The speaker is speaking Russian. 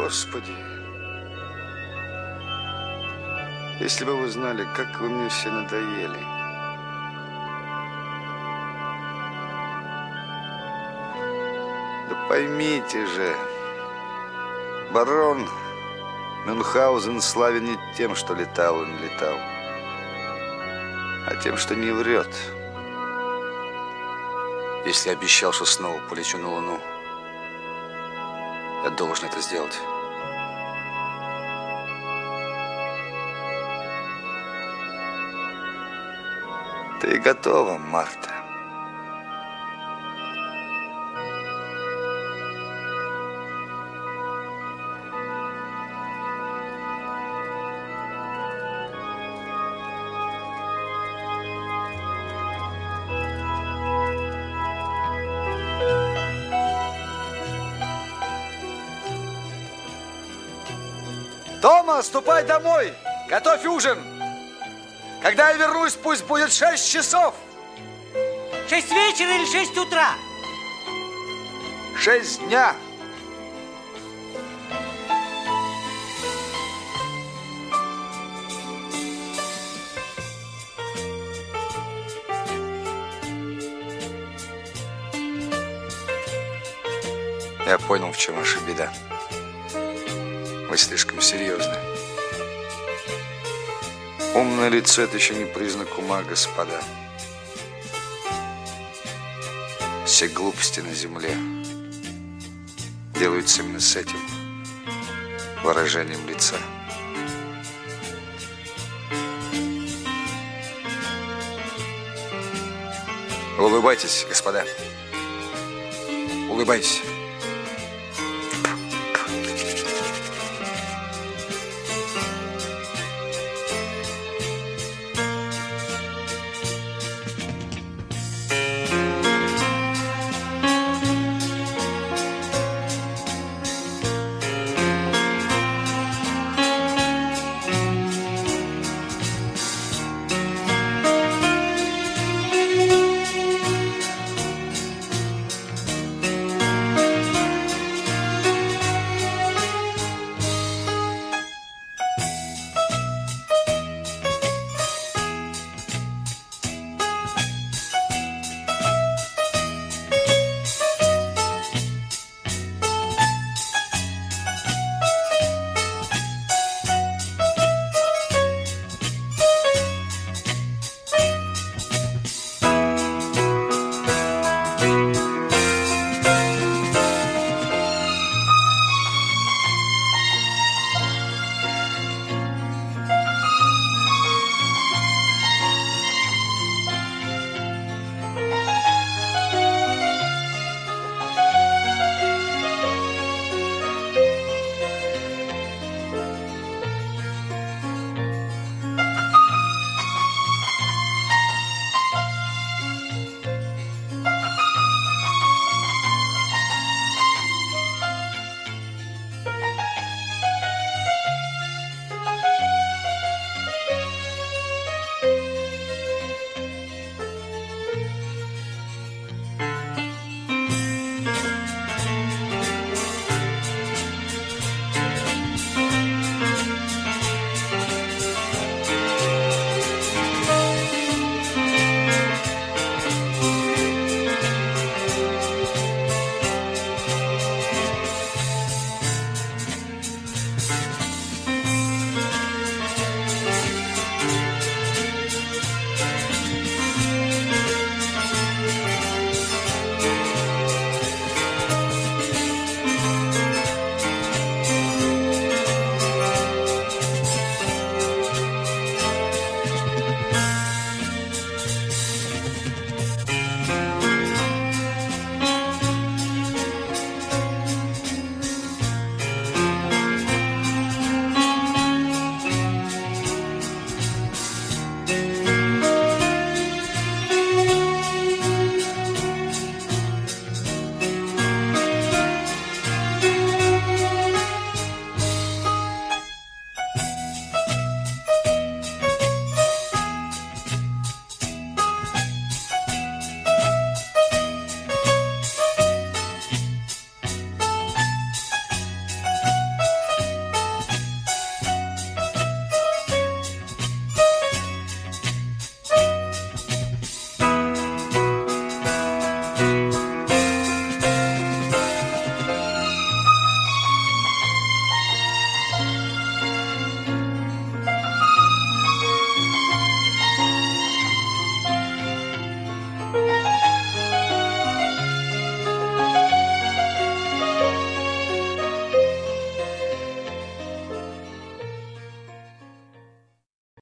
Господи, если бы вы знали, как вы мне все надоели. Да поймите же, барон Мюнхгаузен славен не тем, что летал он летал, а тем, что не врет. Если я обещал, что снова полечу на Луну, я должен это сделать. Ты готова, Марта? Тома, ступай домой! Готовь ужин! Когда я вернусь, пусть будет 6 часов! 6 вечера или 6 утра? 6 дня! Я понял, в чем ваша беда. Вы слишком серьезны. Умное лицо – это еще не признак ума, господа. Все глупости на земле делаются именно с этим выражением лица. Улыбайтесь, господа. Улыбайтесь.